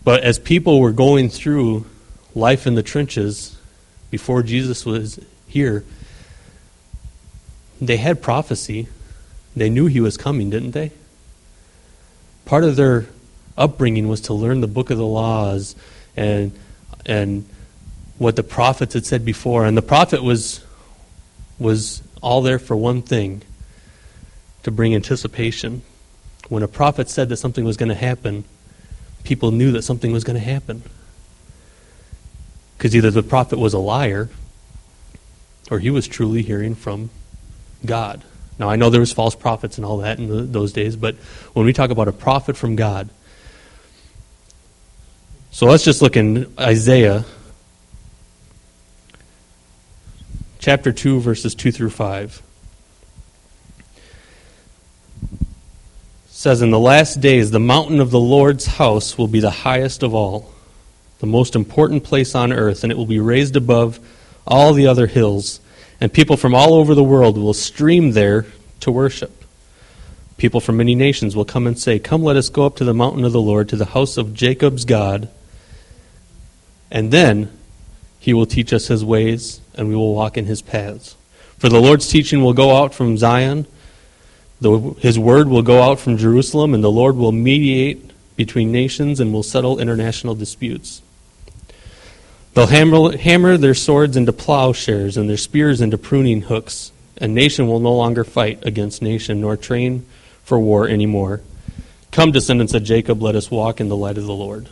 But as people were going through life in the trenches before Jesus was here, they had prophecy. They knew he was coming, didn't they? Part of their upbringing was to learn the book of the laws and what the prophets had said before. And the prophet was all there for one thing, to bring anticipation. When a prophet said that something was going to happen, people knew that something was going to happen. Because either the prophet was a liar or he was truly hearing from God. Now, I know there was false prophets and all that in those days, but when we talk about a prophet from God, so let's just look in Isaiah chapter 2, verses 2 through 5. It says, "In the last days, the mountain of the Lord's house will be the highest of all, the most important place on earth, and it will be raised above all the other hills, and people from all over the world will stream there to worship. People from many nations will come and say, 'Come, let us go up to the mountain of the Lord, to the house of Jacob's God, and then he will teach us his ways, and we will walk in his paths. For the Lord's teaching will go out from Zion, his word will go out from Jerusalem, and the Lord will mediate between nations and will settle international disputes. They'll hammer their swords into plowshares and their spears into pruning hooks, and nation will no longer fight against nation, nor train for war anymore. Come, descendants of Jacob, let us walk in the light of the Lord.'"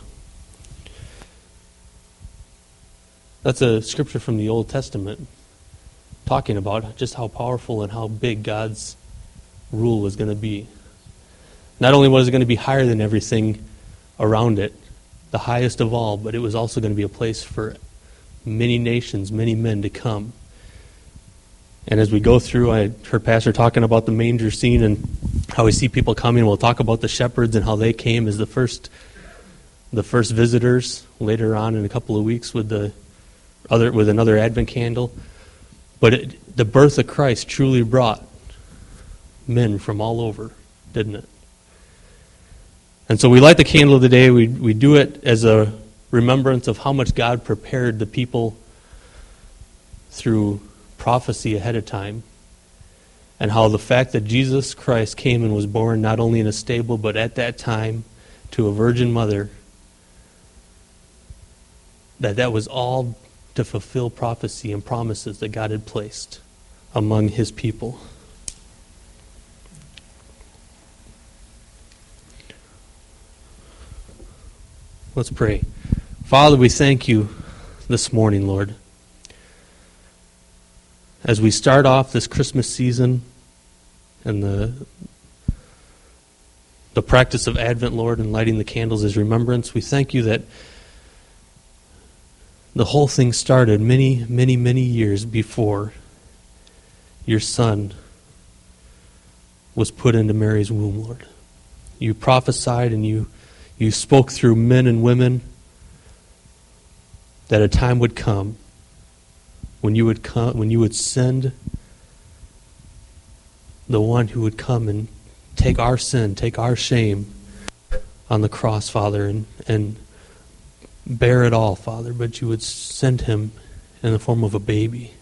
That's a scripture from the Old Testament talking about just how powerful and how big God's rule was going to be. Not only was it going to be higher than everything around it, the highest of all, but it was also going to be a place for many nations, many men to come. And as we go through, I heard Pastor talking about the manger scene and how we see people coming. We'll talk about the shepherds and how they came as the first visitors later on in a couple of weeks with another Advent candle. But the birth of Christ truly brought men from all over, didn't it? And so we light the candle of the day. We do it as a remembrance of how much God prepared the people through prophecy ahead of time, and how the fact that Jesus Christ came and was born not only in a stable, but at that time to a virgin mother, that was all to fulfill prophecy and promises that God had placed among his people. Let's pray. Father, we thank you this morning, Lord. As we start off this Christmas season and the practice of Advent, Lord, and lighting the candles as remembrance, we thank you that the whole thing started many, many, many years before your Son was put into Mary's womb, Lord. You prophesied and you spoke through men and women that a time would come when you would send the one who would come and take our sin, take our shame on the cross, Father, and bear it all, Father, but you would send him in the form of a baby.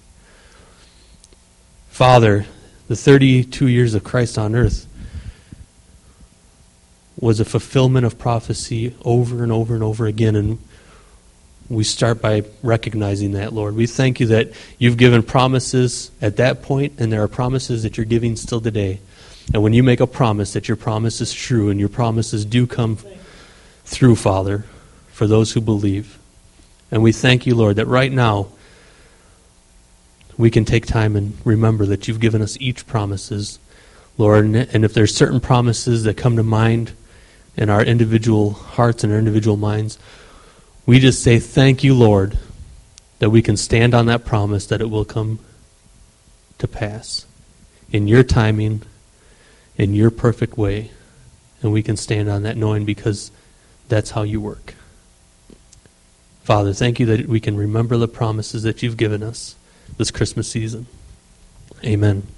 Father, the 32 years of Christ on earth was a fulfillment of prophecy over and over and over again, and we start by recognizing that, Lord. We thank you that you've given promises at that point, and there are promises that you're giving still today. And when you make a promise, that your promise is true, and your promises do come through, Father, for those who believe. And we thank you, Lord, that right now we can take time and remember that you've given us each promises, Lord. And if there's certain promises that come to mind in our individual hearts and our individual minds, we just say thank you, Lord, that we can stand on that promise that it will come to pass in your timing, in your perfect way. And we can stand on that knowing because that's how you work. Father, thank you that we can remember the promises that you've given us this Christmas season. Amen.